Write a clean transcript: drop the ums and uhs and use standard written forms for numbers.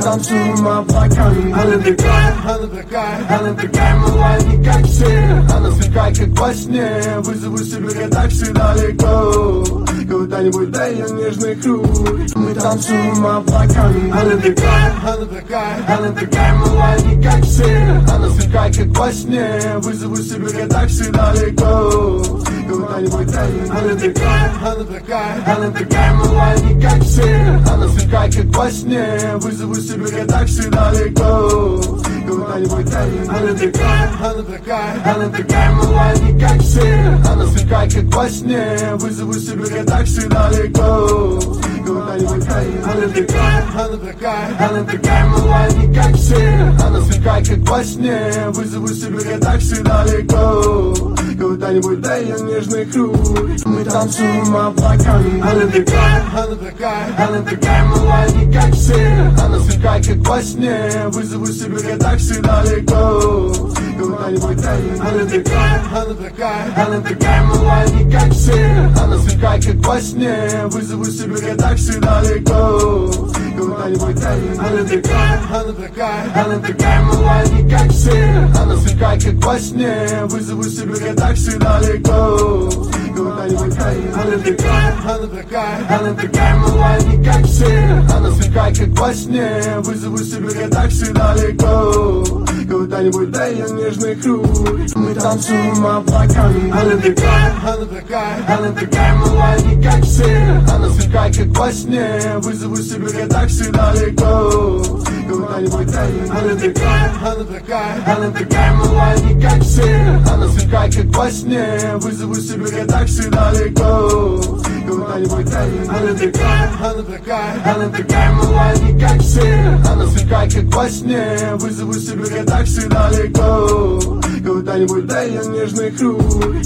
танцуем облаками. Она такая мала, не как все. Она сверкает, как во сне. Вызову себе редакции далеко, куда-нибудь до ее нежных рук. Мы танцуем облаками. Она такая мала, не как все. Она сверкает, как во сне. Вызову себе редакции далеко, куда-нибудь до ее нежных рук. Она такая мала, не как все. Она сверкает, как во сне. Вызову себе редакции далеко, куда-нибудь до ее нежных рук. Она такая мала, не как все. Она сверкает, как во сне. Вызову себе редакции далеко, куда-нибудь до ее нежных рук. Она такая мала, не как все. Она сверкает, как во сне. Вызову себе редакции далеко, куда-нибудь до ее нежных рук. Мы танцуем облаками. Она такая мала, не как все. Она сверкает, как во сне. Вызову себе редакции далеко, куда-нибудь до ее нежных рук. Она такая мала, не как все. Она сверкает, как во сне. Вызову себе редакции далеко, куда-нибудь до ее нежных рук. Она такая мала, не как все. Она сверкает, как во сне. Вызову себе редакции далеко, куда-нибудь до ее нежных рук. Она такая мала, не как все. Она сверкает, как во сне. Вызову себе редакции далеко, куда-нибудь до ее нежных рук. Мы танцуем облаками. Она такая мала, не как все. Она сверкает, как во сне. Вызову себе редакции далеко, куда-нибудь до ее нежных рук. Она такая мала, не как все. Она сверкает, как во сне. Вызову себе редакции далеко, куда-нибудь до ее нежных рук. Она такая мала, не как все. Она сверкает, как во сне. Вызову себе редакции далеко, куда-нибудь до ее нежных рук.